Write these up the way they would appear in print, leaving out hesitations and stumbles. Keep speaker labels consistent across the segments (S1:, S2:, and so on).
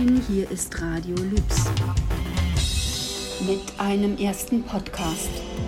S1: Moin, hier ist Radio Lübs mit einem ersten Podcast.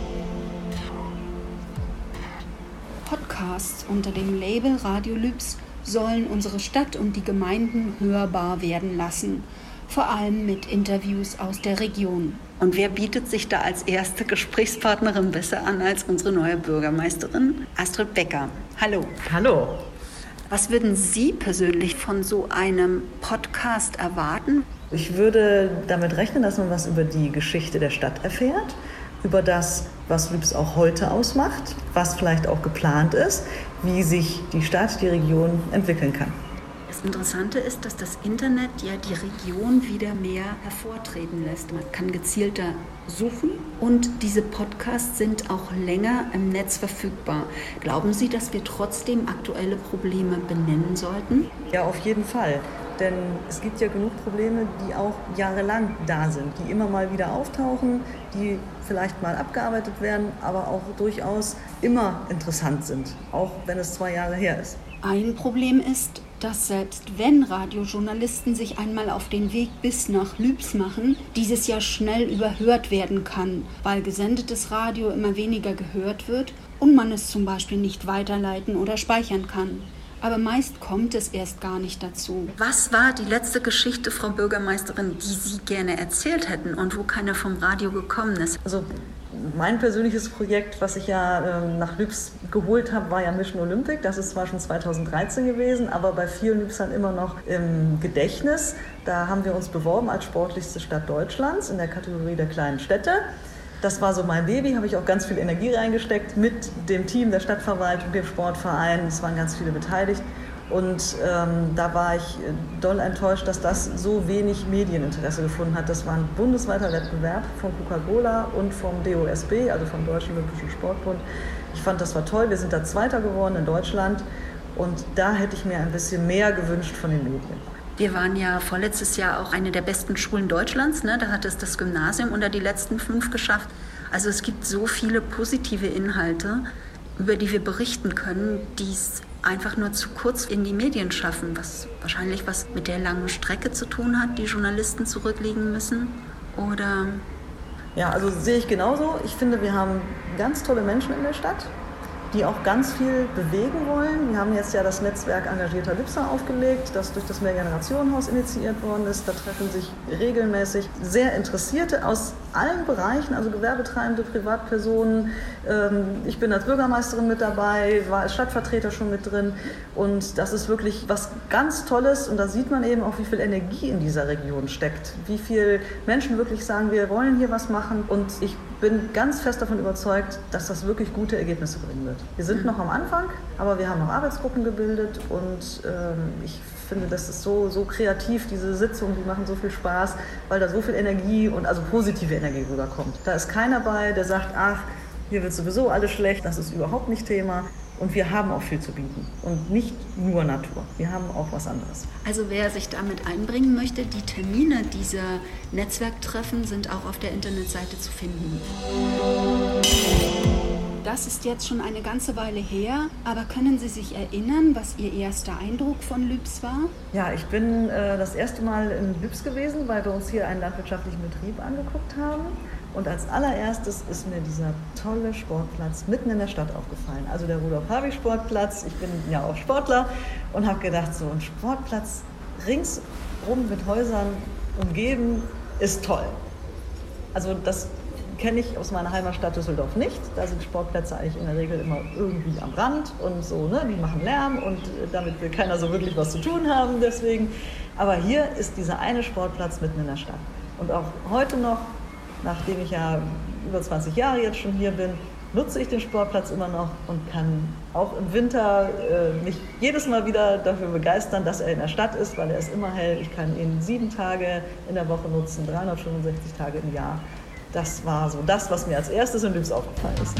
S1: Podcasts unter dem Label Radio Lübs sollen unsere Stadt und die Gemeinden hörbar werden lassen, vor allem mit Interviews aus der Region. Und wer bietet sich da als erste Gesprächspartnerin besser an als unsere neue Bürgermeisterin Astrid Becker? Hallo.
S2: Hallo.
S1: Was würden Sie persönlich von so einem Podcast erwarten?
S2: Ich würde damit rechnen, dass man was über die Geschichte der Stadt erfährt, über das, was Lübs auch heute ausmacht, was vielleicht auch geplant ist, wie sich die Stadt, die Region entwickeln kann.
S1: Das Interessante ist, dass das Internet ja die Region wieder mehr hervortreten lässt. Man kann gezielter suchen und diese Podcasts sind auch länger im Netz verfügbar. Glauben Sie, dass wir trotzdem aktuelle Probleme benennen sollten?
S2: Ja, auf jeden Fall. Denn es gibt ja genug Probleme, die auch jahrelang da sind, die immer mal wieder auftauchen, die vielleicht mal abgearbeitet werden, aber auch durchaus immer interessant sind, auch wenn es 2 Jahre her ist.
S1: Ein Problem ist, dass selbst wenn Radiojournalisten sich einmal auf den Weg bis nach Lübs machen, dieses ja schnell überhört werden kann, weil gesendetes Radio immer weniger gehört wird und man es zum Beispiel nicht weiterleiten oder speichern kann. Aber meist kommt es erst gar nicht dazu. Was war die letzte Geschichte, Frau Bürgermeisterin, die Sie gerne erzählt hätten und wo keiner vom Radio gekommen ist?
S2: Also mein persönliches Projekt, was ich ja nach Lübs geholt habe, war ja Mission Olympic. Das ist zwar schon 2013 gewesen, aber bei vielen Lübsern immer noch im Gedächtnis. Da haben wir uns beworben als sportlichste Stadt Deutschlands in der Kategorie der kleinen Städte. Das war so mein Baby, habe ich auch ganz viel Energie reingesteckt mit dem Team der Stadtverwaltung, dem Sportverein. Es waren ganz viele beteiligt. Und da war ich doll enttäuscht, dass das so wenig Medieninteresse gefunden hat. Das war ein bundesweiter Wettbewerb von Coca-Cola und vom DOSB, also vom Deutschen Olympischen Sportbund. Ich fand, das war toll. Wir sind da Zweiter geworden in Deutschland. Und da hätte ich mir ein bisschen mehr gewünscht von den Medien.
S1: Wir waren ja vorletztes Jahr auch eine der besten Schulen Deutschlands, ne? Da hat es das Gymnasium unter die letzten 5 geschafft. Also es gibt so viele positive Inhalte, über die wir berichten können, die es einfach nur zu kurz in die Medien schaffen, was wahrscheinlich was mit der langen Strecke zu tun hat, die Journalisten zurücklegen müssen, oder?
S2: Ja, also sehe ich genauso. Ich finde, wir haben ganz tolle Menschen in der Stadt, die auch ganz viel bewegen wollen. Wir haben jetzt ja das Netzwerk engagierter Lübser aufgelegt, das durch das Mehrgenerationenhaus initiiert worden ist. Da treffen sich regelmäßig sehr Interessierte aus allen Bereichen, also Gewerbetreibende, Privatpersonen. Ich bin als Bürgermeisterin mit dabei, war als Stadtvertreter schon mit drin. Und das ist wirklich was ganz Tolles. Und da sieht man eben auch, wie viel Energie in dieser Region steckt. Wie viele Menschen wirklich sagen, wir wollen hier was machen. Und ich bin ganz fest davon überzeugt, dass das wirklich gute Ergebnisse bringen wird. Wir sind noch am Anfang, aber wir haben noch Arbeitsgruppen gebildet und ich finde, das ist so kreativ, diese Sitzungen, die machen so viel Spaß, weil da so viel Energie und also positive Energie rüberkommt. Da ist keiner bei, der sagt, ach, hier wird sowieso alles schlecht, das ist überhaupt nicht Thema. Und wir haben auch viel zu bieten und nicht nur Natur, wir haben auch was anderes.
S1: Also wer sich damit einbringen möchte, die Termine dieser Netzwerktreffen sind auch auf der Internetseite zu finden. Das ist jetzt schon eine ganze Weile her, aber können Sie sich erinnern, was Ihr erster Eindruck von Lübs war?
S2: Ja, ich bin das erste Mal in Lübs gewesen, weil wir uns hier einen landwirtschaftlichen Betrieb angeguckt haben. Und als allererstes ist mir dieser tolle Sportplatz mitten in der Stadt aufgefallen. Also der Rudolf-Habich-Sportplatz. Ich bin ja auch Sportler und habe gedacht, so ein Sportplatz ringsrum mit Häusern umgeben ist toll. Also das kenne ich aus meiner Heimatstadt Düsseldorf nicht. Da sind Sportplätze eigentlich in der Regel immer irgendwie am Rand und so, ne? Die machen Lärm und damit will keiner so wirklich was zu tun haben deswegen. Aber hier ist dieser eine Sportplatz mitten in der Stadt. Und auch heute noch, nachdem ich ja über 20 Jahre jetzt schon hier bin, nutze ich den Sportplatz immer noch und kann auch im Winter mich jedes Mal wieder dafür begeistern, dass er in der Stadt ist, weil er ist immer hell. Ich kann ihn 7 Tage in der Woche nutzen, 365 Tage im Jahr. Das war so das, was mir als erstes in Lübs aufgefallen ist.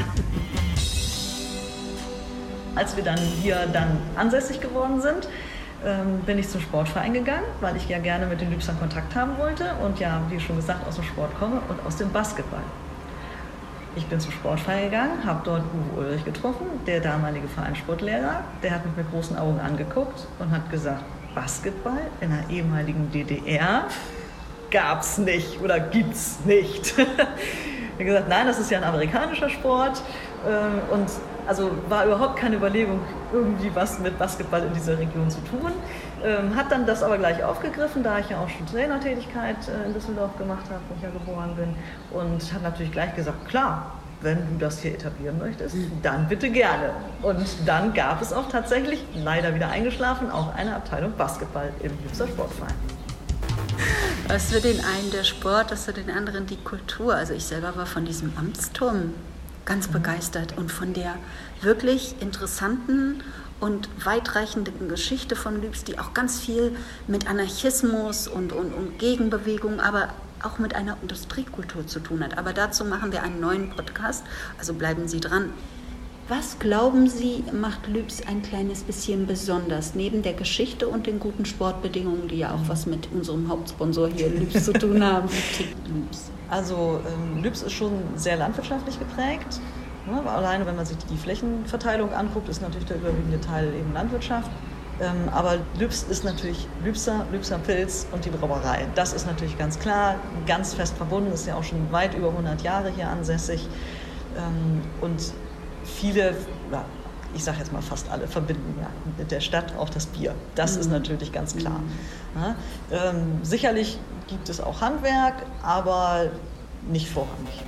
S2: Als wir dann hier ansässig geworden sind, bin ich zum Sportverein gegangen, weil ich ja gerne mit den Lübsern Kontakt haben wollte und ja, wie schon gesagt, aus dem Sport komme und aus dem Basketball. Ich bin zum Sportverein gegangen, habe dort Uwe Ulrich getroffen, der damalige Vereinssportlehrer. Der hat mich mit großen Augen angeguckt und hat gesagt, Basketball in der ehemaligen DDR gab's nicht oder gibt's nicht. Ich habe gesagt, nein, das ist ja ein amerikanischer Sport und also war überhaupt keine Überlegung, irgendwie was mit Basketball in dieser Region zu tun. Hat dann das aber gleich aufgegriffen, da ich ja auch schon Trainertätigkeit in Düsseldorf gemacht habe, wo ich ja geboren bin. Und hat natürlich gleich gesagt, klar, wenn du das hier etablieren möchtest, dann bitte gerne. Und dann gab es auch tatsächlich, leider wieder eingeschlafen, auch eine Abteilung Basketball im Lübser Sportverein.
S1: Was für den einen der Sport, was für den anderen die Kultur. Also ich selber war von diesem Amtsturm ganz begeistert und von der wirklich interessanten und weitreichenden Geschichte von Lübs, die auch ganz viel mit Anarchismus und Gegenbewegung, aber auch mit einer Industriekultur zu tun hat. Aber dazu machen wir einen neuen Podcast, also bleiben Sie dran. Was glauben Sie, macht Lübs ein kleines bisschen besonders, neben der Geschichte und den guten Sportbedingungen, die ja auch was mit unserem Hauptsponsor hier Lübs zu tun haben?
S2: Also Lübs ist schon sehr landwirtschaftlich geprägt. Ja, alleine wenn man sich die Flächenverteilung anguckt, ist natürlich der überwiegende Teil eben Landwirtschaft. Aber Lübs ist natürlich Lübser Pilz und die Brauerei. Das ist natürlich ganz klar, ganz fest verbunden, ist ja auch schon weit über 100 Jahre hier ansässig. Und viele, ich sage jetzt mal fast alle, verbinden ja mit der Stadt auch das Bier. Das ist natürlich ganz klar. Ja, sicherlich gibt es auch Handwerk, aber nicht vorrangig.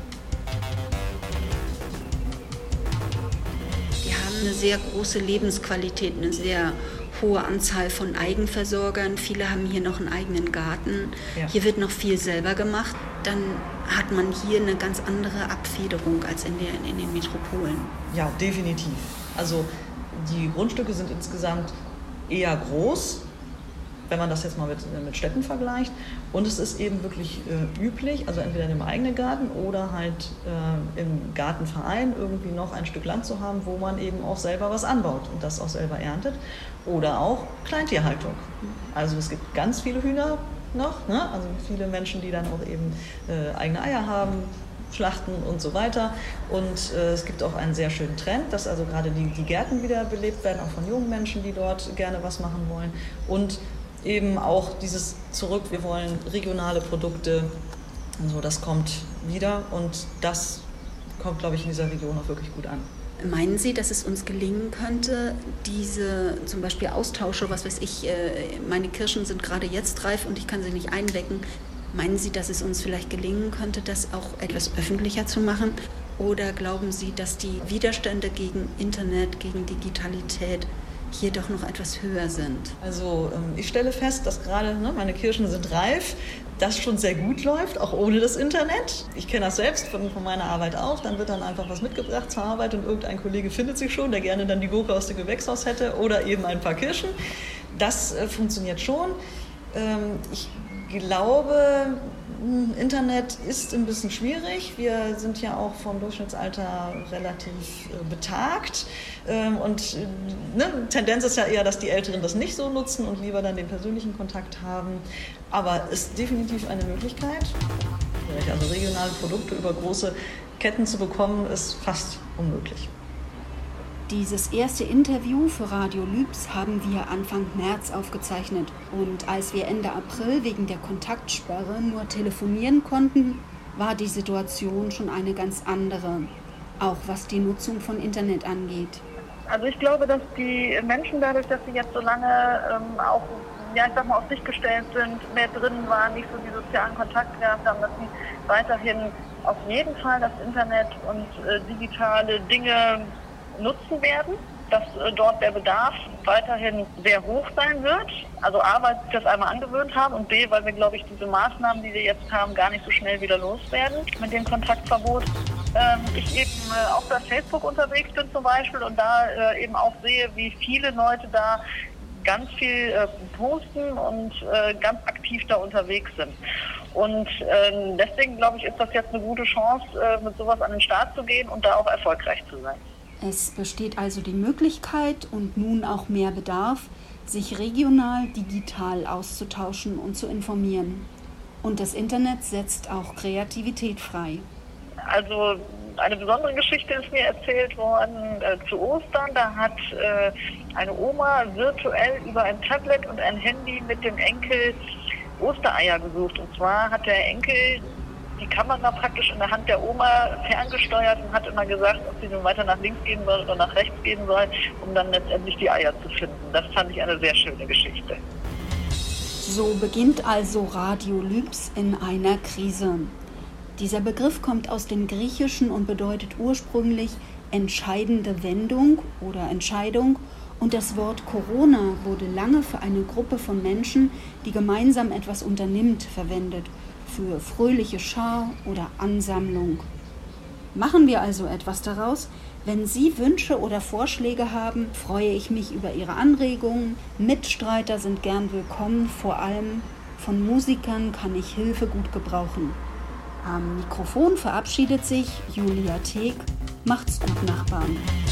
S1: Wir haben eine sehr große Lebensqualität, eine sehr hohe Anzahl von Eigenversorgern. Viele haben hier noch einen eigenen Garten. Ja. Hier wird noch viel selber gemacht. Dann hat man hier eine ganz andere Abfederung als in den Metropolen.
S2: Ja, definitiv. Also die Grundstücke sind insgesamt eher groß, wenn man das jetzt mal mit Städten vergleicht. Und es ist eben wirklich üblich, also entweder in dem eigenen Garten oder halt im Gartenverein irgendwie noch ein Stück Land zu haben, wo man eben auch selber was anbaut und das auch selber erntet. Oder auch Kleintierhaltung. Also es gibt ganz viele Hühner noch, ne? Also viele Menschen, die dann auch eben eigene Eier haben, schlachten und so weiter. Und es gibt auch einen sehr schönen Trend, dass also gerade die Gärten wieder belebt werden, auch von jungen Menschen, die dort gerne was machen wollen. Und eben auch dieses Zurück, wir wollen regionale Produkte, also das kommt wieder und das kommt, glaube ich, in dieser Region auch wirklich gut an.
S1: Meinen Sie, dass es uns gelingen könnte, diese zum Beispiel Austausche, was weiß ich, meine Kirschen sind gerade jetzt reif und ich kann sie nicht einwecken. Meinen Sie, dass es uns vielleicht gelingen könnte, das auch etwas öffentlicher zu machen? Oder glauben Sie, dass die Widerstände gegen Internet, gegen Digitalität hier doch noch etwas höher sind?
S2: Also ich stelle fest, dass gerade meine Kirschen sind reif, das schon sehr gut läuft, auch ohne das Internet. Ich kenne das selbst von meiner Arbeit auch. Dann wird dann einfach was mitgebracht zur Arbeit und irgendein Kollege findet sich schon, der gerne dann die Gurke aus dem Gewächshaus hätte oder eben ein paar Kirschen. Das funktioniert schon. Ich glaube, Internet ist ein bisschen schwierig. Wir sind ja auch vom Durchschnittsalter relativ betagt. Und Tendenz ist ja eher, dass die Älteren das nicht so nutzen und lieber dann den persönlichen Kontakt haben. Aber ist definitiv eine Möglichkeit. Also regionale Produkte über große Ketten zu bekommen, ist fast unmöglich.
S1: Dieses erste Interview für Radio Lübs haben wir Anfang März aufgezeichnet. Und als wir Ende April wegen der Kontaktsperre nur telefonieren konnten, war die Situation schon eine ganz andere, auch was die Nutzung von Internet angeht.
S3: Also ich glaube, dass die Menschen dadurch, dass sie jetzt so lange auch auf sich gestellt sind, mehr drin waren, nicht so die sozialen Kontakte gehabt haben, dass sie weiterhin auf jeden Fall das Internet und digitale Dinge nutzen werden, dass dort der Bedarf weiterhin sehr hoch sein wird. Also A, weil sie das einmal angewöhnt haben und B, weil wir, glaube ich, diese Maßnahmen, die wir jetzt haben, gar nicht so schnell wieder loswerden mit dem Kontaktverbot. Ich eben auch bei Facebook unterwegs bin zum Beispiel und da eben auch sehe, wie viele Leute da ganz viel posten und ganz aktiv da unterwegs sind. Und deswegen, glaube ich, ist das jetzt eine gute Chance, mit sowas an den Start zu gehen und da auch erfolgreich zu sein.
S1: Es besteht also die Möglichkeit und nun auch mehr Bedarf, sich regional digital auszutauschen und zu informieren. Und das Internet setzt auch Kreativität frei.
S3: Also Eine besondere Geschichte ist mir erzählt worden zu Ostern. Da hat eine Oma virtuell über ein Tablet und ein Handy mit dem Enkel Ostereier gesucht. Und zwar hat der Enkel die Kamera praktisch in der Hand der Oma ferngesteuert und hat immer gesagt, ob sie nun weiter nach links gehen soll oder nach rechts gehen soll, um dann letztendlich die Eier zu finden. Das fand ich eine sehr schöne Geschichte.
S1: So beginnt also Radio Lübs in einer Krise. Dieser Begriff kommt aus dem Griechischen und bedeutet ursprünglich entscheidende Wendung oder Entscheidung. Und das Wort Corona wurde lange für eine Gruppe von Menschen, die gemeinsam etwas unternimmt, verwendet. Für fröhliche Schar oder Ansammlung. Machen wir also etwas daraus. Wenn Sie Wünsche oder Vorschläge haben, freue ich mich über Ihre Anregungen. Mitstreiter sind gern willkommen, vor allem von Musikern kann ich Hilfe gut gebrauchen. Am Mikrofon verabschiedet sich Julia Teek. Macht's gut, Nachbarn.